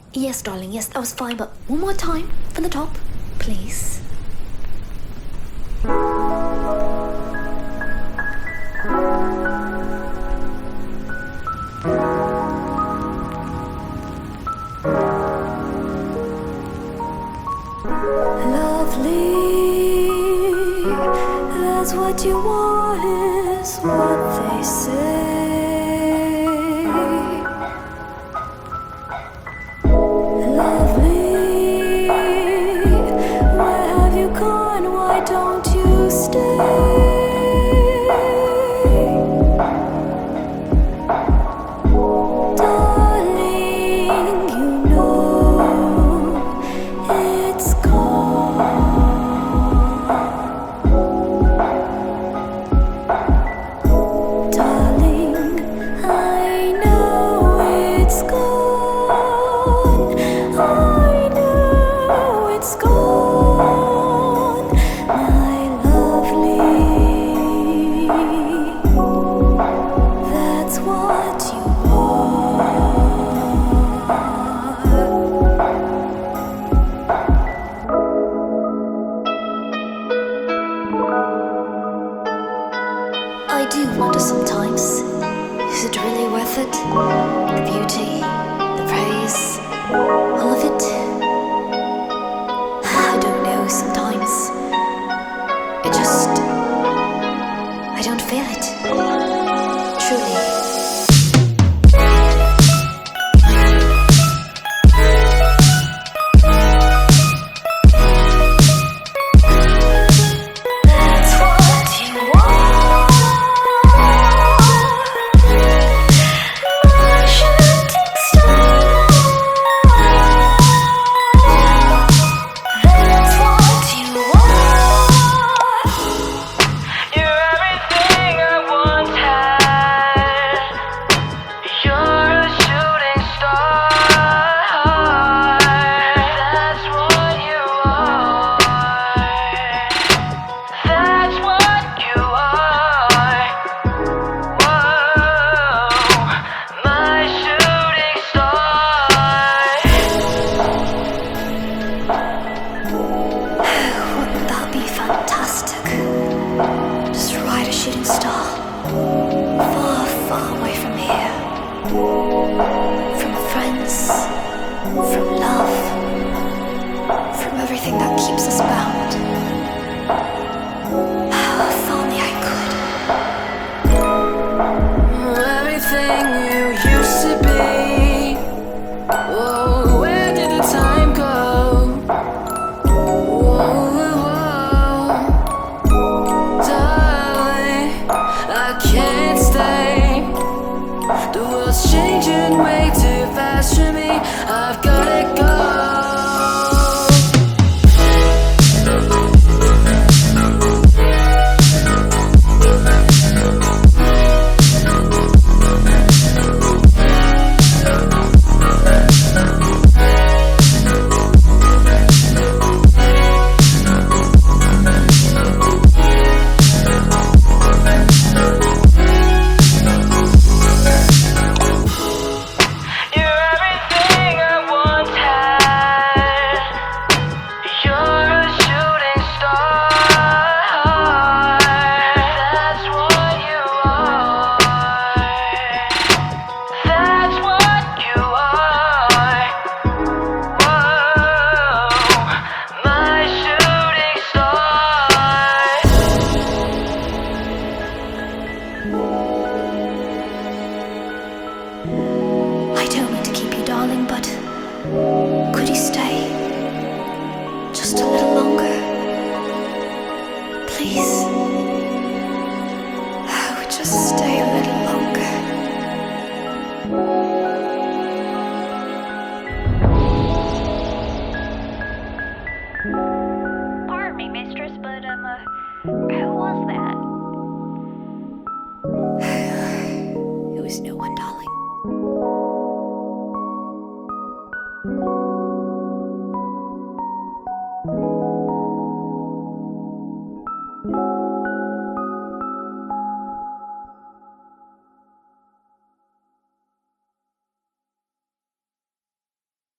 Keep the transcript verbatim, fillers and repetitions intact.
Yes, darling, yes, that was fine, but one more time from the top, please. Lovely, that's what you want, is what they say. Lovely, where have you gone? Why don't you stay? Darling, you know it's gone. Darling, I know it's gone. I know it's gone, my lovely. That's what you are. I do wonder sometimes, is it really worth it? The beauty, the praise, all of it? I don't know sometimes. It just, I don't feel it. Truly. That's what you are. My shooting star. That's what you are. You're everything I once had. You're a shooting star. That's what you are. That's what you are. Whoa, my shooting star. Wouldn't that be fantastic? Just ride a shooting star far, far away from here. From friends, from love, from everything that keeps us bound. If only I could. Everything you used to be. Whoa, where did the time go? Whoa, whoa, darling, I can't stay. The world's changing way too fast for me. I've gotta go. You're everything I once had. You're a shooting star. That's what you are. That's what you are. Whoa, my shooting star. I don't mean to keep you, darling, but could you stay just a little longer? Please. Oh, just stay.